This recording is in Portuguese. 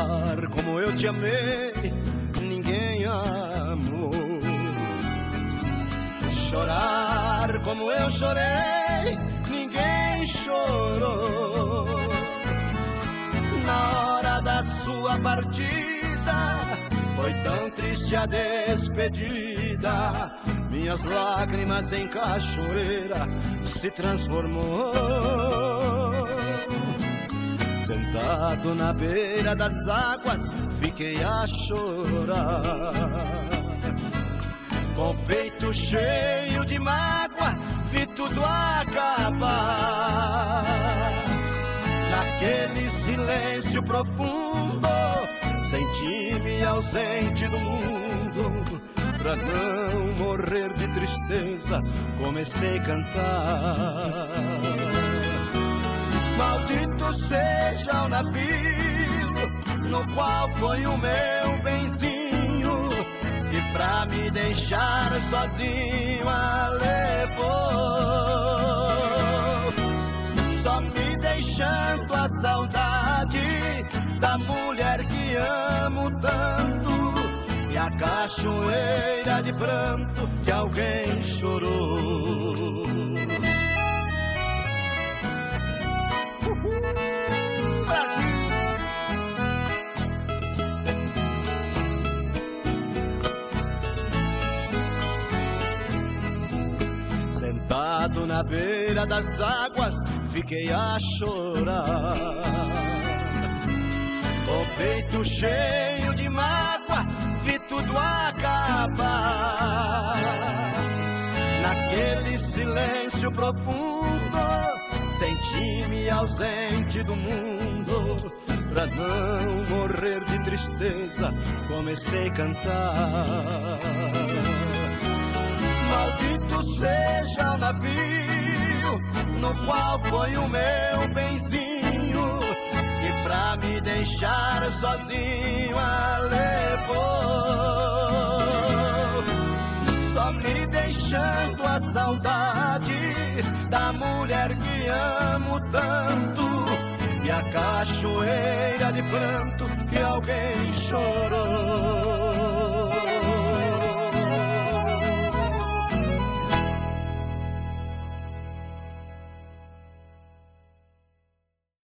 Amar como eu te amei, ninguém amou. Chorar como eu chorei, ninguém chorou. Na hora da sua partida, foi tão triste a despedida. Minhas lágrimas em cachoeira se transformou. Sentado na beira das águas, fiquei a chorar. Com o peito cheio de mágoa, vi tudo acabar. Naquele silêncio profundo, senti-me ausente do mundo. Pra não morrer de tristeza, comecei a cantar. Maldito seja o navio no qual foi o meu benzinho, que pra me deixar sozinho a levou. Só me deixando a saudade da mulher que amo tanto, e a cachoeira de pranto que alguém chorou. Sentado na beira das águas, fiquei a chorar. Com o peito cheio de mágoa, vi tudo acabar. Naquele silêncio profundo, senti-me ausente do mundo. Pra não morrer de tristeza, comecei a cantar. Maldito seja o navio no qual foi o meu benzinho, que pra me deixar sozinho a levou. Só me deixando a saudade da mulher que amo tanto, e a cachoeira de pranto que alguém chorou.